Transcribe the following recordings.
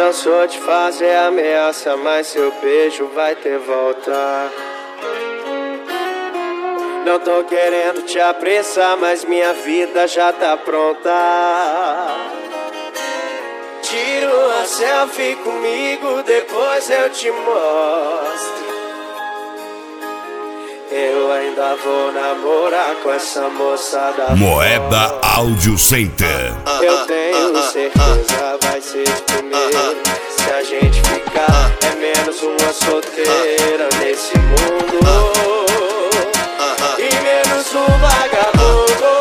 não sou de fazer ameaça, mas seu beijo vai ter volta. Não tô querendo te apressar, mas minha vida já tá pronta. Tira uma selfie comigo, depois eu te mostro. Eu ainda vou namorar com essa moça da Moeda Audio Center. Eu tenho certeza vai ser de primeira. Se a gente ficar, é menos uma solteira nesse mundo. E menos um vagabundo.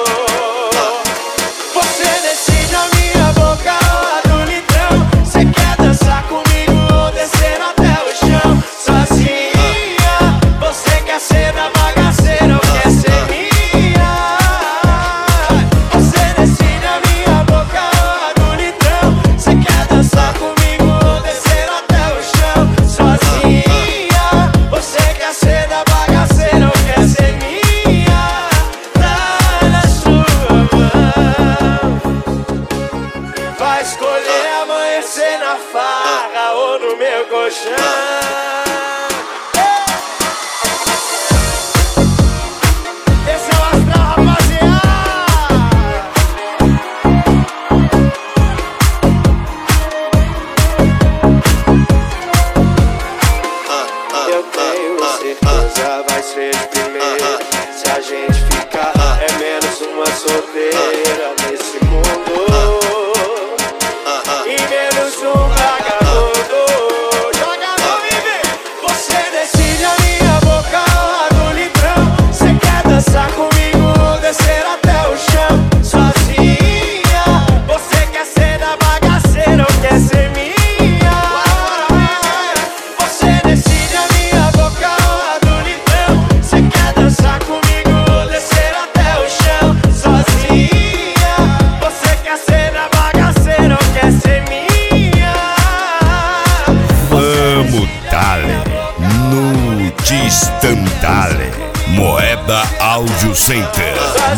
Você decide a minha boca do litrão. Você quer dançar comigo ou descer até o chão? Sozinha, você quer ser da bagaceira ou quer ser minha? Você decide a minha boca do litrão. Você quer dançar comigo ou descer até o chão? Sozinha, você quer ser da bagaceira ou quer ser minha? Tá na sua mão. Vai escolher amanhecer na farra ou no meu colchão. Esse é o astral, rapaziada. Eu tenho certeza vai ser de primeira. Se a gente ficar, é menos uma solteira nesse mundo. E menos um vagabundo. Joga no viver. Você decide a minha boca do litrão. Você quer dançar comigo ou descer até o chão? Sozinha, você quer ser da bagaceira ou quer ser minha? Você decide a minha boca do litrão. Você quer dançar comigo ou descer até o chão? Sozinha, você quer ser da bagaceira ou quer ser minha? Vamos, dale, no distantale. Moeda Audio Center.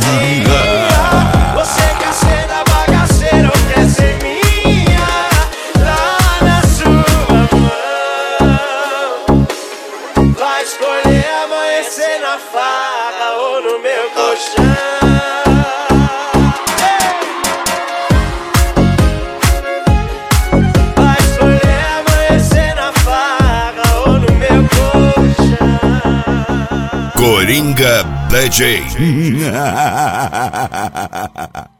Você quer ser da bagaceira ou quer ser minha? Lá na sua mão. Vai escolher amanhecer na farra ou no meu colchão. Vai escolher amanhecer na farra ou no meu colchão. Coringa DJ.